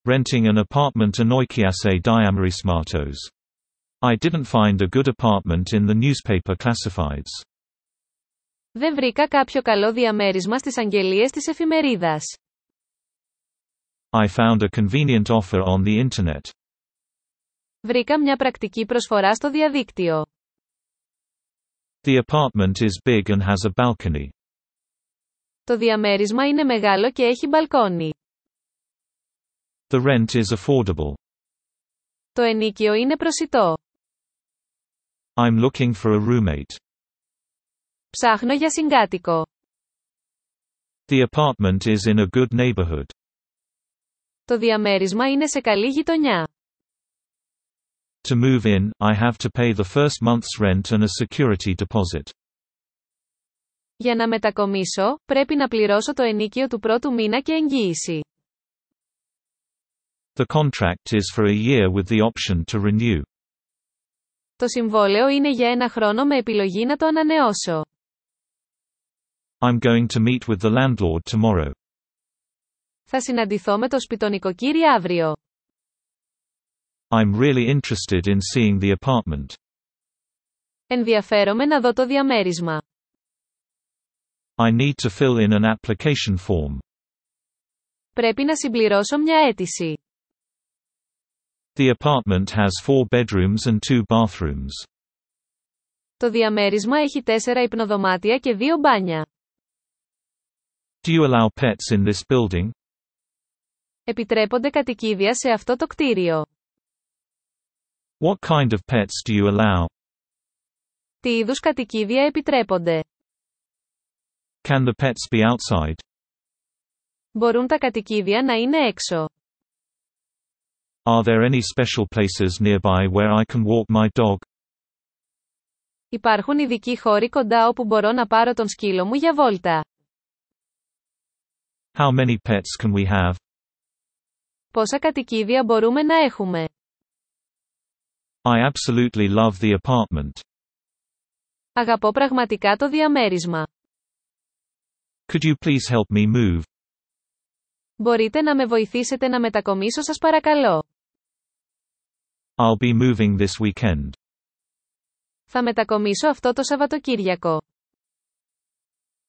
Renting an apartment Anoikiase diamerismatos. I didn't find a good apartment in the newspaper classifieds. Δεν βρήκα κάποιο καλό διαμέρισμα στις αγγελίες της εφημερίδας. I found a convenient offer on the internet. Βρήκα μια πρακτική προσφορά στο διαδίκτυο. The apartment is big and has a balcony. Το διαμέρισμα είναι μεγάλο και έχει μπαλκόνι. The rent is affordable. Το ενοίκιο είναι προσιτό. I'm looking for a roommate. Ψάχνω για συγκάτοικο. The apartment is in a good neighborhood. Το διαμέρισμα είναι σε καλή γειτονιά. To move in, I have to pay the first month's rent and a security deposit. Για να μετακομίσω, πρέπει να πληρώσω το ενοίκιο του πρώτου μήνα και εγγύηση. The contract is for a year with the option to renew. Το συμβόλαιο είναι για 1 χρόνο με επιλογή να το ανανεώσω. I'm going to meet with the landlord tomorrow. Θα συναντηθώ με το σπιτονοικοκύρη αύριο. I'm really interested in seeing the apartment. Ενδιαφέρομαι να δω το διαμέρισμα. I need to fill in an application form. Πρέπει να συμπληρώσω μια αίτηση. The apartment has 4 bedrooms and 2 bathrooms. Το διαμέρισμα έχει 4 υπνοδωμάτια και 2 μπάνια. Do you allow pets in this building? Επιτρέπονται κατοικίδια σε αυτό το κτίριο. What kind of pets do you allow? Τι είδους κατοικίδια επιτρέπονται? Can the pets be outside? Μπορούν τα κατοικίδια να είναι έξω. Are there any special places nearby where I can walk my dog? Υπάρχουν ειδικοί χώροι κοντά όπου μπορώ να πάρω τον σκύλο μου για βόλτα. How many pets can we have? Πόσα κατοικίδια μπορούμε να έχουμε? I absolutely love the apartment. Αγαπώ πραγματικά το διαμέρισμα. Could you please help me move? Μπορείτε να με βοηθήσετε να μετακομίσω, σας παρακαλώ. I'll be moving this weekend. Θα μετακομίσω αυτό το Σαββατοκύριακο.